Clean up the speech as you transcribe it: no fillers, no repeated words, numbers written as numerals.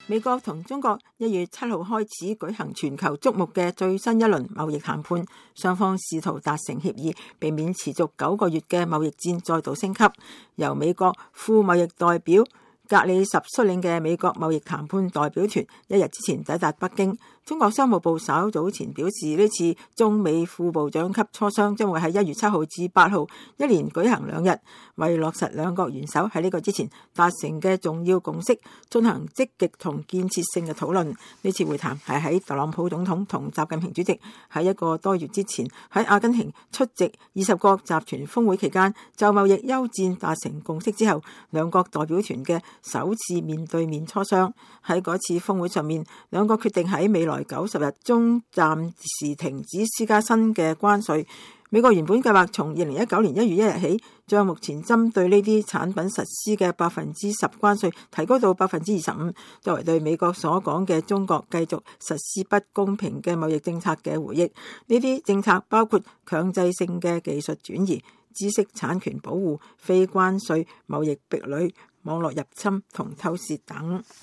美國同中國1月7號開始舉行全球矚目嘅最新一輪貿易談判，雙方試圖達成協議，避免持續9個月嘅貿易戰再度升級。由美國副貿易代表格里什率領嘅美國貿易談判代表團1日之前抵達北京。中國商務部稍早前表示，呢次中美副部長級磋商將會喺1月7號至8號一連舉行2日，為落實兩國元首喺呢個之前達成嘅重要共識，進行積極同建設性嘅討論。呢次會談係喺特朗普總統同習近平主席喺1個多月之前喺阿根廷出席20國集團峰會期間就貿易休戰達成共識之後，兩國代表團嘅首次面對面磋商。喺嗰次峰會上面，兩國決定喺未來90日中暫時停止施加新嘅關稅。美國原本計劃從2019年1月1日起，將目前針對呢啲產品實施嘅10%關稅提高到25%，作為對美國所講嘅中國繼續實施不公平嘅貿易政策嘅回應。呢啲政策包括強制性嘅技術轉移、知識產權保護、非關稅貿易壁壘、網絡入侵同偷竊等。